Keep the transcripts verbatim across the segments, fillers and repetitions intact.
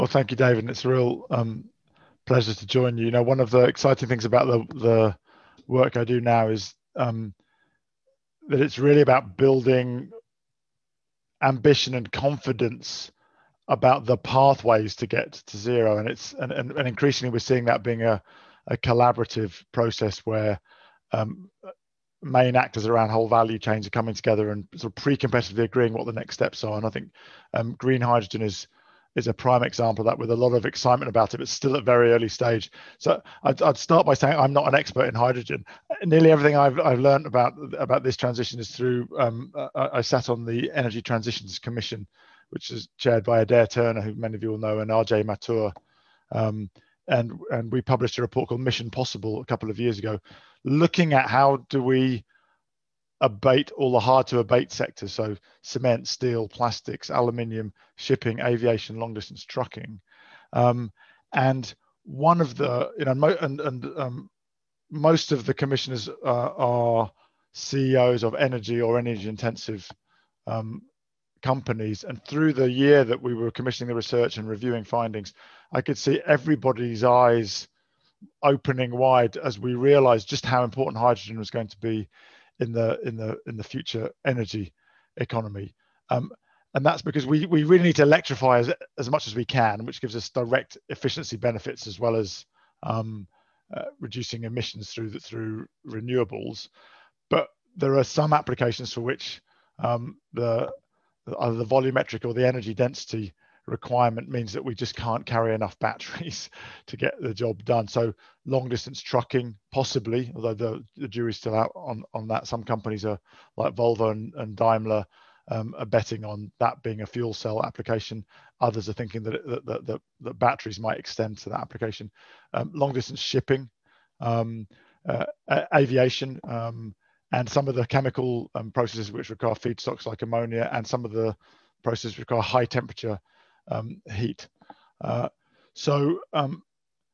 Well, thank you, David. It's a real um, pleasure to join you. You know, one of the exciting things about the the work I do now is um, that it's really about building ambition and confidence about the pathways to get to zero. And it's and, and, and increasingly we're seeing that being a, a collaborative process where um, main actors around whole value chains are coming together and sort of pre-competitively agreeing what the next steps are. And I think um, green hydrogen is is a prime example of that, with a lot of excitement about it, but still at very early stage. So I'd, I'd start by saying I'm not an expert in hydrogen. Nearly everything I've I've learned about about this transition is through um, I, I sat on the Energy Transitions Commission, which is chaired by Adair Turner, who many of you will know, and R J Mathur. Um, and and we published a report called Mission Possible a couple of years ago, looking at how do we abate all the hard to abate sectors, so cement, steel, plastics, aluminium, shipping, aviation, long distance trucking. Um, and one of the, you know, mo- and, and um, most of the commissioners uh, are C E Os of energy or energy intensive um, companies. And through the year that we were commissioning the research and reviewing findings, I could see everybody's eyes opening wide as we realized just how important hydrogen was going to be in the in the in the future energy economy. Um, and that's because we we really need to electrify as, as much as we can, which gives us direct efficiency benefits as well as um, uh, reducing emissions through the, through renewables. But there are some applications for which um, the either the volumetric or the energy density requirement means that we just can't carry enough batteries to get the job done. So long distance trucking, possibly, although the, the jury's still out on, on that. Some companies are like Volvo and, and Daimler um, are betting on that being a fuel cell application. Others are thinking that, that, that, that, that batteries might extend to that application. Um, long distance shipping, um, uh, aviation, um, and some of the chemical um, processes which require feedstocks like ammonia, and some of the processes require high temperature um, heat. Uh, so um,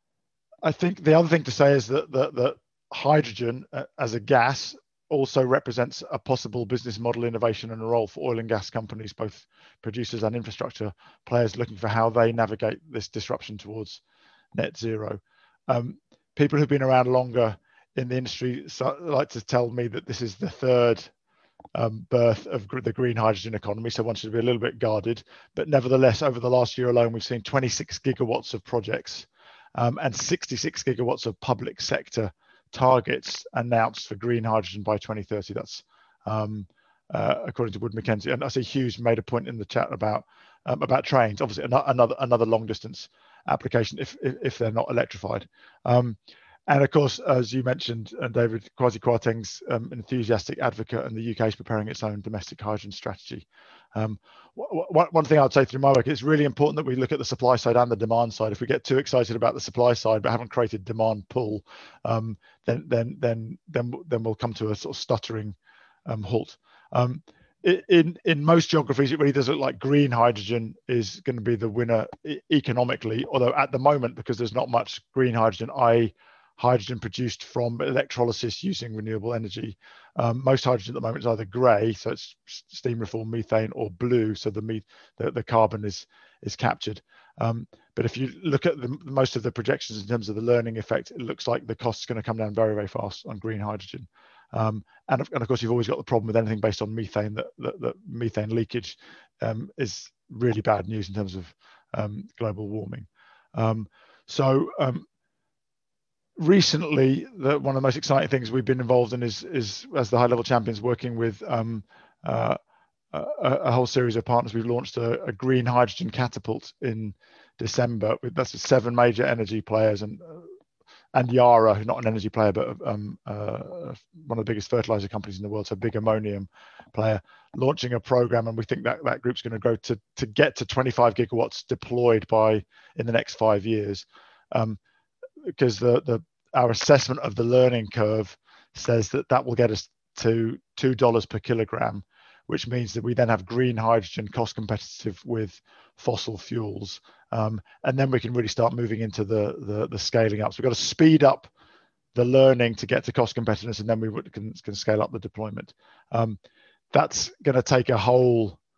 I think the other thing to say is that, that, that hydrogen uh, as a gas also represents a possible business model innovation and a role for oil and gas companies, both producers and infrastructure players, looking for how they navigate this disruption towards net zero. Um, people who've been around longer in the industry like to tell me that this is the third um, birth of the green hydrogen economy, so one should be a little bit guarded. But nevertheless, over the last year alone, we've seen twenty-six gigawatts of projects um, and sixty-six gigawatts of public sector targets announced for green hydrogen by twenty thirty. That's um, uh, according to Wood Mackenzie. And I see Hughes made a point in the chat about um, about trains. Obviously, another another long distance application if if, if they're not electrified. Um, And of course, as you mentioned, uh, David, Kwasi Kwarteng's um, enthusiastic advocate, and the U K is preparing its own domestic hydrogen strategy. Um, one, one thing I'd say through my work, it's really important that we look at the supply side and the demand side. If we get too excited about the supply side but haven't created demand pull, um, then then then then then we'll come to a sort of stuttering um, halt. Um, in in most geographies, it really does look like green hydrogen is going to be the winner economically. Although at the moment, because there's not much green hydrogen, I hydrogen produced from electrolysis using renewable energy. Um, most hydrogen at the moment is either grey, so it's steam reformed methane, or blue, so the me the, the carbon is is captured. Um, but if you look at the, most of the projections in terms of the learning effect, it looks like the cost is going to come down very, very fast on green hydrogen. Um, and, of, and of course, you've always got the problem with anything based on methane, that, that, that methane leakage um, is really bad news in terms of um, global warming. Um, so um, recently, the, one of the most exciting things we've been involved in is, is as the high level champions, working with um, uh, a, a whole series of partners. We've launched a, a green hydrogen catapult in December. That's seven major energy players, and uh, and Yara, who's not an energy player, but um, uh, one of the biggest fertilizer companies in the world, so a big ammonium player, launching a program. And we think that that group's going to grow to, to get to twenty-five gigawatts deployed by in the next five years. Um, because the, the our assessment of the learning curve says that that will get us to two dollars per kilogram, which means that we then have green hydrogen cost competitive with fossil fuels. Um, and then we can really start moving into the, the, the scaling up. So we've got to speed up the learning to get to cost competitiveness, and then we can, can scale up the deployment. Um, that's going to take a whole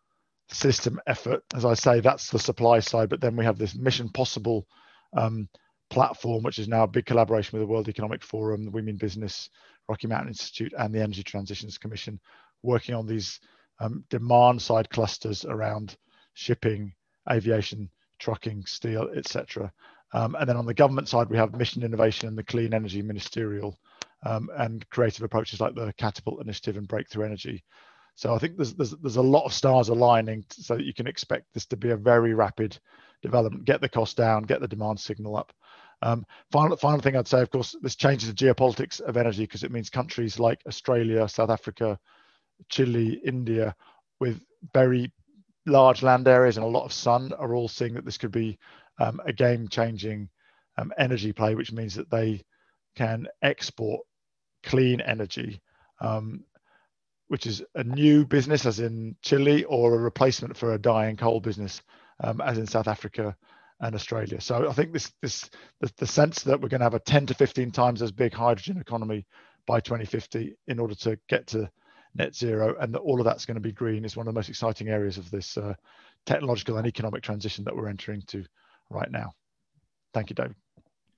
system effort. As I say, that's the supply side, but then we have this Mission Possible um, platform, which is now a big collaboration with the World Economic Forum, the We Mean Business, Rocky Mountain Institute, and the Energy Transitions Commission, working on these um, demand side clusters around shipping, aviation, trucking, steel, et cetera. Um, and then on the government side, we have Mission Innovation and the Clean Energy Ministerial, um, and creative approaches like the Catapult Initiative and Breakthrough Energy. So I think there's, there's there's a lot of stars aligning so that you can expect this to be a very rapid development. Get the cost down, get the demand signal up. Um, final final thing I'd say, of course, this changes the geopolitics of energy because it means countries like Australia, South Africa, Chile, India, with very large land areas and a lot of sun, are all seeing that this could be um, a game-changing um, energy play, which means that they can export clean energy. Um, which is a new business, as in Chile, or a replacement for a dying coal business, um, as in South Africa and Australia. So I think this, this the, the sense that we're going to have a ten to fifteen times as big hydrogen economy by twenty fifty in order to get to net zero, and that all of that's going to be green, is one of the most exciting areas of this uh, technological and economic transition that we're entering to right now. Thank you, David.